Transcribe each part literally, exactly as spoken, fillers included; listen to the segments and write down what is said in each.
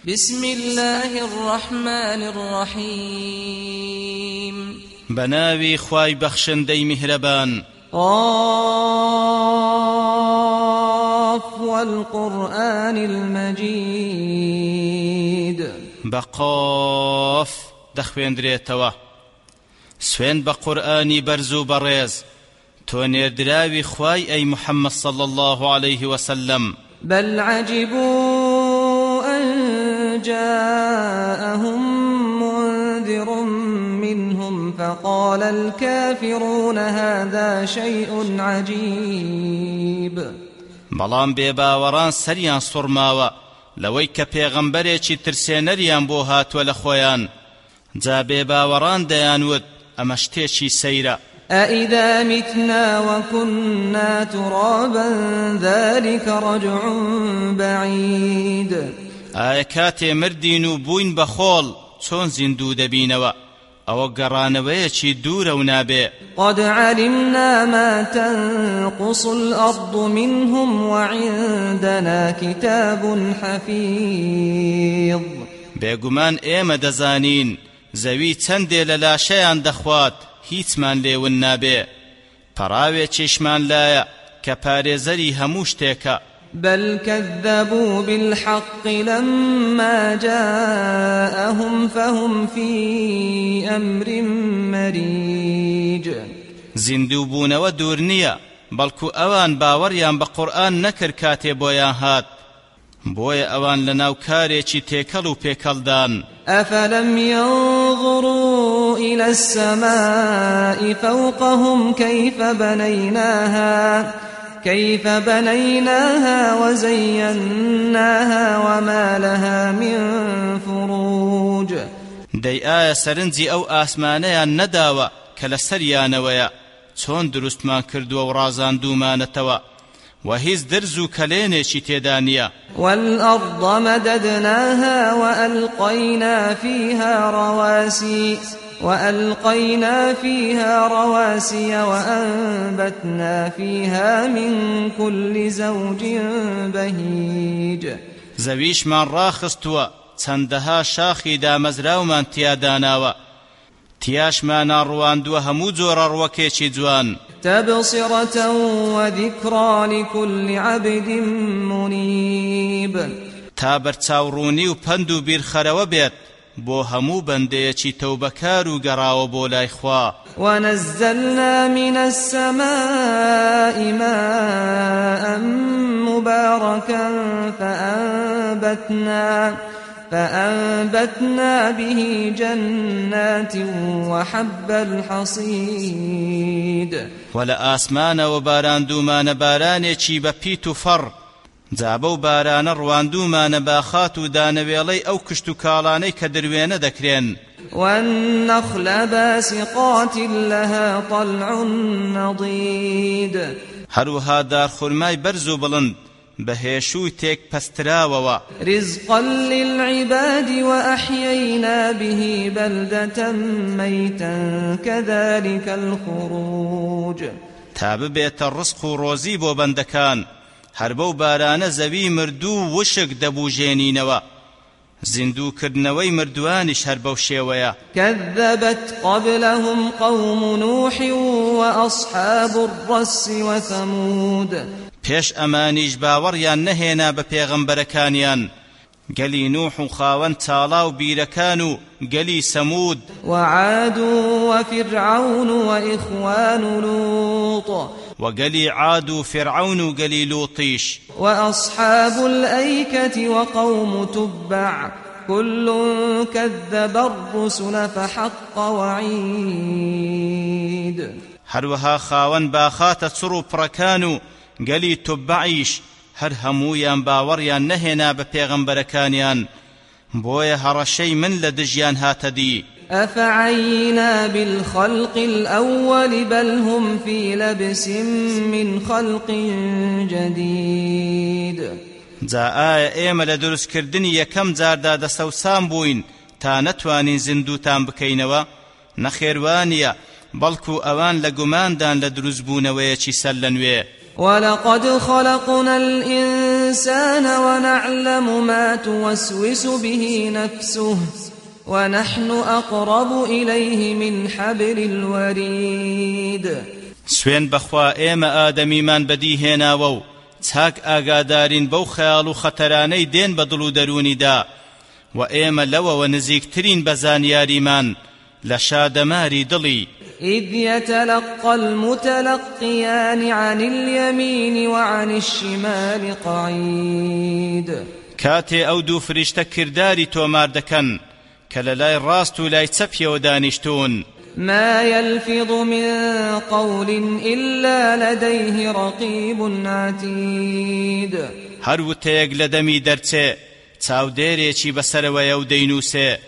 بسم الله الرحمن الرحيم بناوي خواي بخشندي مهربان قاف والقرآن المجيد بقاف دخوين دريتوا سوين بقرآني برزو بريز تونير دراوي خواي أي محمد صلى الله عليه وسلم بل عجبوا أن جاءهم منذر منهم فقال الكافرون هذا شيء عجيب بەڵام بێباوەڕان سەریان سوڕماوە لەوەی کە پێغەمبەرێکی ترسێنەریان بۆ هاتووە لە خۆیان جا بێباوەڕان دەیانوت ئەمە شتێکی سەیرە أَإِذَا مِتْنَا وَكُنَّا تُرَابًا ذَلِكَ رَجْعٌ بَعِيدٌ ئایا کاتێ مردین و بووین بە خۆڵ چۆن زیندوو دەبینەوە ئەوە گەڕانەوەیەکی دوورە و نابێ قد علمنا ما تنقص الأرض منهم وعندنا كتاب حفيظ بێگومان ئێمە دەزانین زەوی چەندێ لە لاشەیان دەخوات هیچمان لێون نابێ پەراوێکیشمان لایە کە پارێزەری هەموو شتێکە بل كذبوا بالحق لما جاءهم فهم في أمر مريج زیندوو بوونەوە دوور نییە بەڵکو ئەوان باوەڕیان بە قورئان نەکرد کاتێ بۆیان هات بۆیە ئەوان لەناو کارێکی تێکەڵ و پێکەڵدان أفلم ينظروا إلى السماء فوقهم كيف بنيناها كيف بنيناها وزيناها وما لها من فروج دەی ئایا سەرنجی ئەو ئاسمانەیان نەداوە کە لە سەریانەوەیە چۆن دروستمان کردووە و ڕازاندوومانەتەوە و هیچ دەرز و کەلێنێکی تێدا نییە والأرض مددناها وألقينا فيها رواسي وألقينا فيها رواسي وأنبتنا فيها من كل زوج بهيج زەویشمان ڕاخستووە چەندەها شاخی دامەزراومان تیاداناوە تیاشمانان ڕواندووە هەموو جۆرە ڕوەکێکی جوان تبصرة وذكرى لكل عبد منيب تا بەرچاوڕوونی و پند و بیرخەرەوە بێت بۆ هەموو بەندەیەکی تەوبەکار و گەڕاوە بۆ لای خوا ونزلنا من السماء ماء مباركا فأنبتنا فأنبتنا به جنات وحب الحصيد ولا آسمان وباراندومان بارانێکی بە پیت و فەڕ جابە و بارانە ڕواندومانە باخات و دانەوێڵەی ئەو کشت و کاڵانەی کە دروێنە دەکرێن والنخل باسقات لها طلع نضيد هەروەها دارخورمای بەرز و بڵند بەهێشووی تێک پەستراوەوە رزقا للعباد وأحيينا به بلدة ميتا كذلك الخروج تا ببێتە ڕزق و ڕۆزی بۆ بەندەکان هەر بەو بارانە زەوی مردوو وشک دەبوژێنینەوە زیندووکردنەوەی مردوانیش هەر بەو شێوەیە كذبت قبلهم قوم نوح وأصحاب الرس وثمود پێش ئەمانیش باوەڕیان نەهێنا بە پێغەمبەرەکانیان گەلی نوح و خاوەن چاڵا و بیرەکان و گەلی سەمود وعاد وفرعون وإخوان لوط وقلي عاد فرعون وقلي لوطيش وأصحاب الأيكة وقوم تبع كل كذب الرسل فحق وعيد هروها خاون باخات تسرو بركانو قلي تبعيش هر همويان باوريان نهنا بپیغمبركانيان بويا هرشي من لدجيان هاتدي أفعينا بالخلق الأول بل هم في لبس من خلق جديد جا آية إيما لدرس كردني يكم زاردا دستوسان بوين تا نتوانين زندوتان بكينوا نخيروانيا بلكو أوان لقمان دان لدرس بونوية چي سلنوية ولقد خلقنا الإنسان الإنسان ونعلم ما توسوس به نفسه ونحن أقرب إليه من حبل الوريد. سوين بخوا إيما آدمي من بدي هناوو تاك آقادارين بو خيال خطراني دين بدلو دروني دا وإيما لو ونزيكترين بزانياري من لشادماري دلي. إذ يتلقى المتلقيان عن اليمين وعن الشمال قعيد. كاتي أو دو فرشتة كرداري تومار دكن كللاي راستو لاي تسبي ودانشتون. ما يلفظ من قول إلا لديه رقيب عتيد. هرو تيق لدمي درتي تاو ديري چي بسر ويو دينوسي.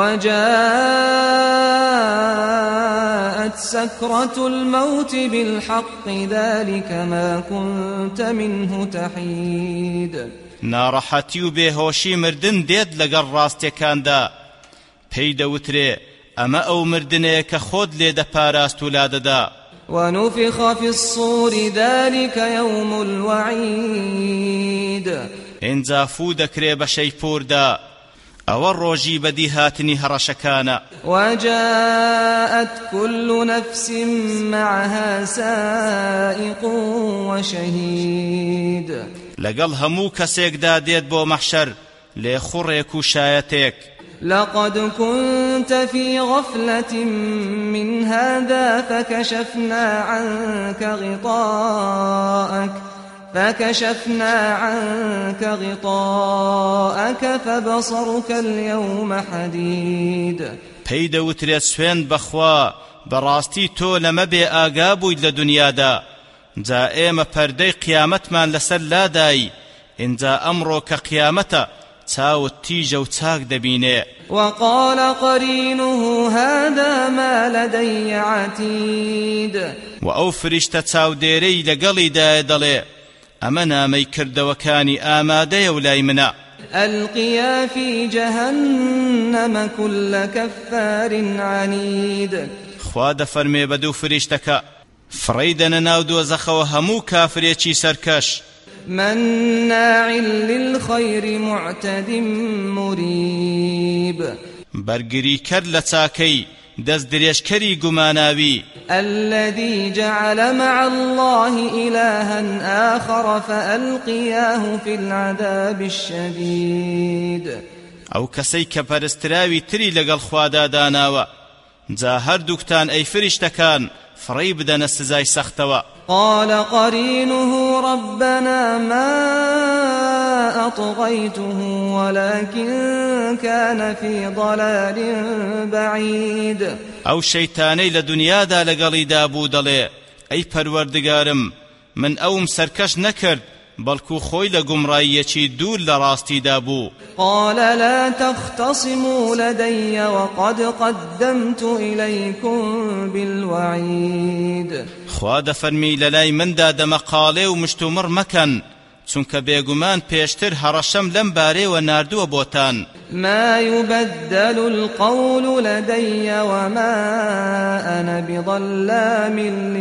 وجاءت سكرة الموت بالحق ذلك ما كنت منه تحيد. ناڕەحەتی و بێهۆشی مردن دێت لەگەڵ ڕاستیەکاندا پێی دەوترێ ئەمە ئەو مردنەیە کە خۆت لێ دەپاراست و لادەدا. ونفخ في الصور ذلك يوم الوعيد. ئینجا فوو دەکرێ بە شەیپۆردا ئەوە ڕۆژی بەدی هاتنی هەڕەشەکانە. وجاءت كل نفس معها سائق وشهيد. لەگەڵ هەموو کەسێکدا دێت بۆ مەحشەر لێ خوڕێک و شایەتێک. لقد كنت في غفلة من هذا فكشفنا عنك غطاءك فكشفنا عنك غطاءك فبصرك اليوم حديد. پێی دەوترێت سوێن بەخوا بەڕاستی تۆ لەمە بێ ئاگا بوویت لە دنیادا جا ئێمە پەردەی قیامەتمان لەسەر لادایی ئینجا ئەمڕۆ کە قیامەتە چاوت تیژە و چاک دەبینێ. وقال قرينه هذا ما لدي عتيد. و ئەو فریشتە چاودێرەی لەگەڵیدایە دەڵێ ئەمە نامەی کردەوەکانی ئامادەیە و لای منە. ألقيا في جهنم كل كفار عنيد. خوا دەفەرمێ بە دوو فریشتەکە فڕەی دەنە ناو دۆزەخەوە هەموو کافرێکی سەرکەش. مناع للخير معتد مريب. بەرگری کرد لە چاکەی دەست درێژکەری گوماناوی. الذي جعل مع الله إلها آخر فألقياه في العذاب الشديد. ئەو کەسەی کە پەرستراوی تری لەگەڵ خوادا داناوە جا هەردووکتان ئەی فریشتەکان فڕەی بدەنە سزای سەختەوە. قال قرينه ربنا ما أطغيته ولكن كان في ضلال بعيد. ئەو شەیتانەی لە دنیادا لەگەڵیدا بوو دەڵێ ئەی پەروەردگارم من ئەوم سەرکەش نەکرد بەڵکو خۆی لە گومڕاییەکی دوور لە ڕاستیدا بوو. قال لا تختصموا لدي وقد قدمت إليكم بالوعيد. خوا دەفەرمی لەلای مندا دەمەقاڵێ و مشتومڕ مەکەن چونکە بێگومان پێشتر هەڕەشەم لەم بارەیەوە ناردووە بۆتان. ما يبدل القول لدي وما أنا بظلام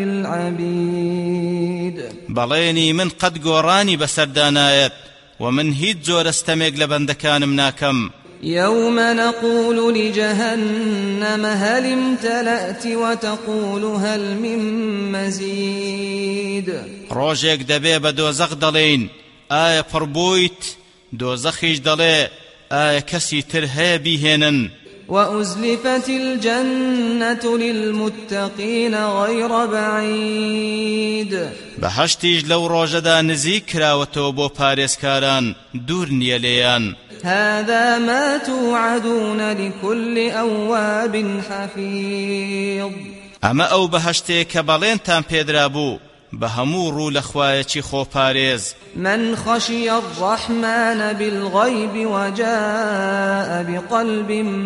للعبيد. بەڵێنی من قەت گۆڕانی بەسەردانایەت و من هیچ جۆرەستەمێک لە بەندەکانم ناکەم. يوم نقول لجهنم هل امتلأت وتقول هل من مزيد. ڕۆژێک دەبێ بە دۆزەخ دەڵێین ئایا پڕبوویت دۆزەخیش دەڵێ ئایا کەسی تر هەیە بیهێنن. وأزلفت الجنة للمتقين غير بعيد. بەهەشتیش لەو ڕۆژەدا نزیک کراوەتەوە بۆ پارێزکاران دوور نییە لێیان. هذا ما توعدون لكل أواب حفيظ. ئەمە ئەو بەهەشتەیە کە بەڵێنتان پێدرا بوو بە هەموو ڕوو لە خوایەکی خۆپارێز. من خشي الرحمن بالغيب وجاء بقلب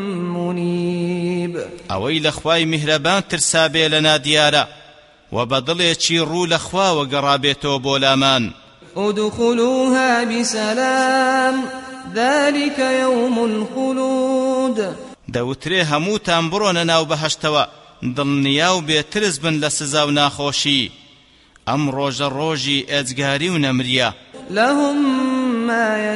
منيب. ئەوەی لە خوای میهرەبان ترسابێ لە نادیارە و بەدڵێکی ڕوو لە خواوە گەڕابێتەوە بۆ لامان. ادخلوها بسلام ذلك يوم الخلود. دەوترێ هەمووتان بڕۆنە ناو بەهەشتەوە دڵنیا و بێترس بن لە سزا و ناخۆشی ئەم ڕۆژە ڕۆژی ئێجگاری و نەمریە. لهم ما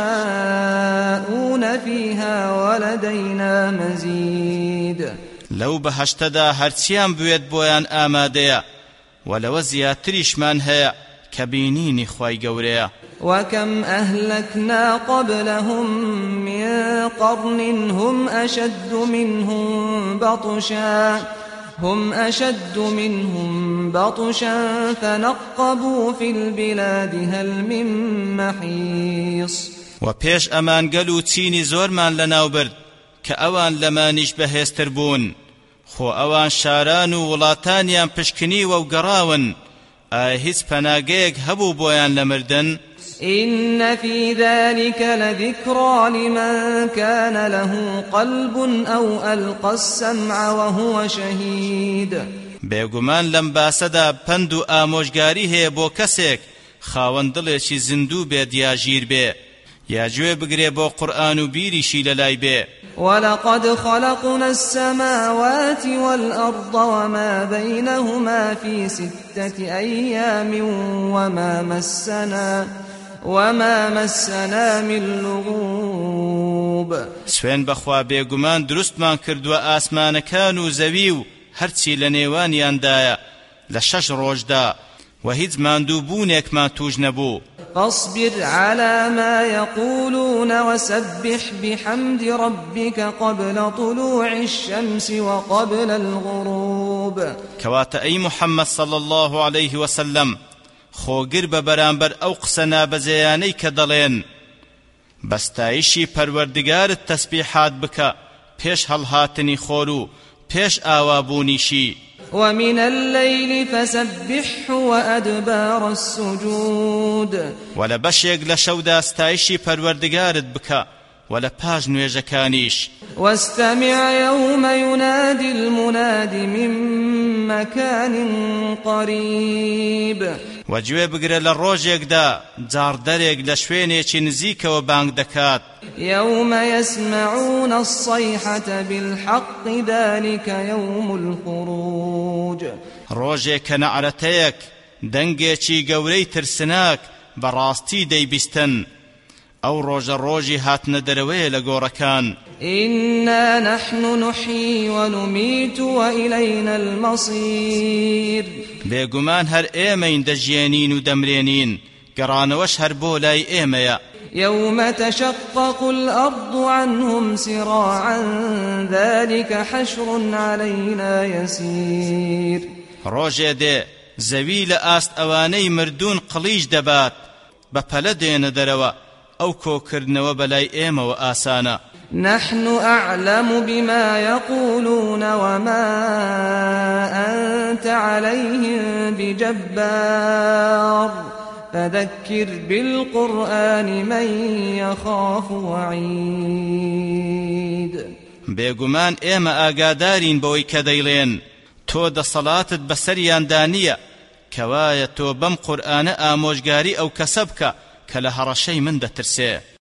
يشاءون فيها ولدينا مزيد لو بهشتدا هرچیان بوێت بۆیان ئامادەیە ولەوە زیاتریشمان هەیە کە بینینی خوای گەورەیە. وكم أهلكنا قبلهم من قرن هم أشد منهم بطشا هم أشد منهم بطشا فنقبوا في البلاد هل من محيص. وپێش ئەمان گەل و چینی زۆرمان لەناو برد کە ئەوان لەمانیش بەهێزتر بوون، خۆ ئەوان شاران و وڵاتانیان پشکنیوە و گەڕاون، ئایا هیچ پەناگەیەک هەبوو بۆیان لە مردن؟ إن في ذلك لذكرى لمن كان له قلب أو ألقى السمع وهو شهيد. بێگومان لەم باسەدا پند و ئامۆژگاری هەیە بۆ کەسێک خاوەن دڵێکی زیندوو بێت یا ژیر بێ، یا گوێ بگرێ بۆ قورئان و بیریشی لەلای بێ. ولقد خلقنا السماوات والأرض وما بينهما في ستة أيام وما مسنا وما مسنا من لغوب. سوێن بەخوا بێگومان دروستمان کردووە ئاسمانەکان و زەوی و هەرچی لە نێوانیاندایە لە شەش ڕۆژدا و هیچ ماندووبوونێکمان توش نەبوو. فاصبر على ما يقولون وسبح بحمد ربك قبل طلوع الشمس وقبل الغروب. كواتا أي محمد صلى الله عليه وسلم خوگر ببرانبر أو قسنا بزياني كدلين بستايشي پروردگار التسبيحات بك پیش هلهاتني خورو پیش آوابونيشي. ومن الليل فسبحه وأدبار السجود. ولا بشيق لشودا استايشي پروردگارت بك ولا باج نويجكانيش. واستمع يوم ينادي المناد من مكان قريب. وجوه بگره لروجيك دا جار دريك لشوينيچ نزيك و بانگ دكات. يوم يسمعون الصيحة بالحق ذلك يوم الخروج. روجيك نعرتيك دنگيچي گوري ترسناك براستي دي بستن او روج الروجي هات ندروي لغوركان. إنا نحن نحيي ونميت وإلينا المصير. بيگومان هر ايمين دجيانين و دمرينين قرانوش هر بولاي ايميا. يوم تشقق الأرض عنهم سراعا ذلك حشر علينا يسير. روجه دي زويل آست اواني مردون قليج دبات بپلدين دروا او كوكرنوا بلاي ايما و آسانا. نحن أعلم بما يقولون وما أنت عليهم بجبار فذكر بالقرآن من يخاف وعيد. بێگومان ئێمە ئاگادارین بەوەی کە دەیڵێن تۆ دەسەڵاتت بەسەریان دانیە کەوایە تۆ بەم قورئانە ئامۆژگاری ئەو کەسە بکە کە لە هەڕەشەی من دەترسێ.